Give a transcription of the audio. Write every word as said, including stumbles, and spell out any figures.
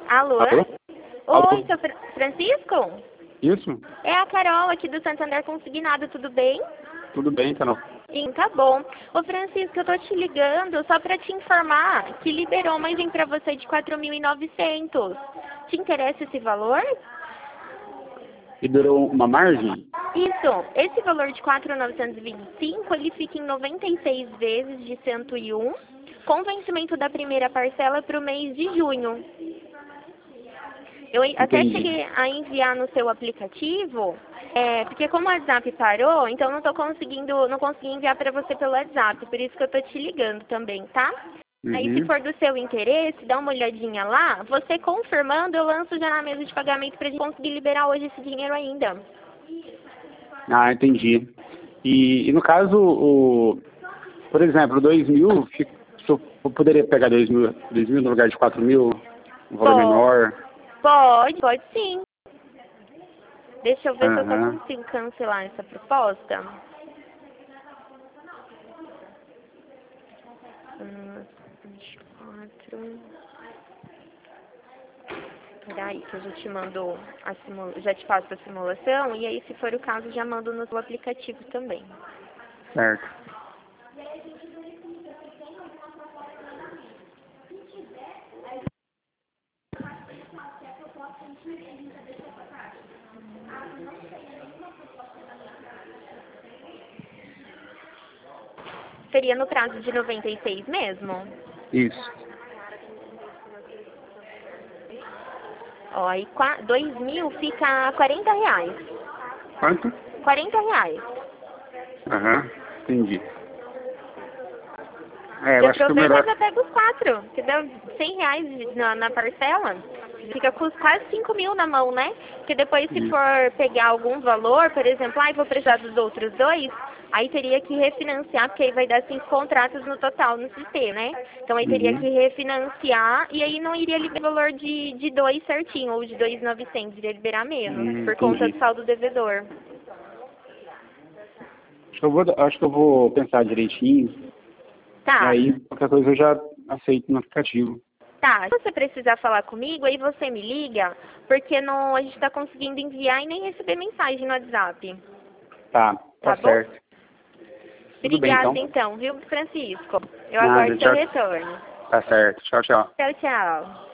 Alô? Alô? Oi, Alô? seu Fra- Francisco? Isso? É a Carol aqui do Santander Consignado, tudo bem? Tudo bem, Carol? Sim, tá bom. Ô Francisco, eu tô te ligando só pra te informar que liberou mais um pra você de quatro mil e novecentos. Te interessa esse valor? Liberou uma margem? Isso, esse valor de quatro mil novecentos e vinte e cinco, ele fica em noventa e seis vezes de cento e um, com vencimento da primeira parcela para o mês de junho. Eu até Entendi. cheguei a enviar no seu aplicativo, é, porque como o WhatsApp parou, então não tô conseguindo, não consegui enviar para você pelo WhatsApp, por isso que eu tô te ligando também, tá? Aí se Uhum. for do seu interesse, dá uma olhadinha lá, você confirmando, eu lanço já na mesa de pagamento pra gente conseguir liberar hoje esse dinheiro ainda. Ah, entendi. E, e no caso, o, por exemplo, dois mil, fi- se eu eu poderia pegar dois mil, dois mil no lugar de quatro mil, um valor Pode, menor? pode, pode sim. Deixa eu ver se eu só Aham. consigo cancelar essa proposta. Hum, vinte e quatro. Peraí, que eu já te mando a simula... já te passo a simulação e aí, se for o caso, já mando no seu aplicativo também. Certo. Seria no prazo de noventa e seis mesmo? Isso. Ó, aí qua- dois mil fica quarenta reais. Quanto? quarenta reais. Aham. Entendi. É, eu Já acho que o aproveita e melhor... já pega os quatro, que dá cem reais na, na parcela. Fica com quase cinco mil na mão, né? Porque depois, se Isso. for pegar algum valor, por exemplo, ah, vou precisar dos outros dois, aí teria que refinanciar, porque aí vai dar cinco contratos no total no sistema, né? Então aí teria que Uhum. refinanciar e aí não iria liberar o valor de, de dois certinho, ou de dois mil e novecentos, iria liberar menos, Hum, por conta do entendi. saldo devedor. Acho que eu vou, acho que eu vou pensar direitinho. E Tá, aí, qualquer coisa eu já aceito no aplicativo. tá. Se você precisar falar comigo, aí você me liga, porque não, a gente tá conseguindo enviar e nem receber mensagem no WhatsApp. Tá, Tá tá bom? certo. Tudo bem, Obrigada então. então, viu, Francisco? Eu Nada, aguardo seu tchau. retorno. Tá certo. Tchau, tchau. Tchau, tchau.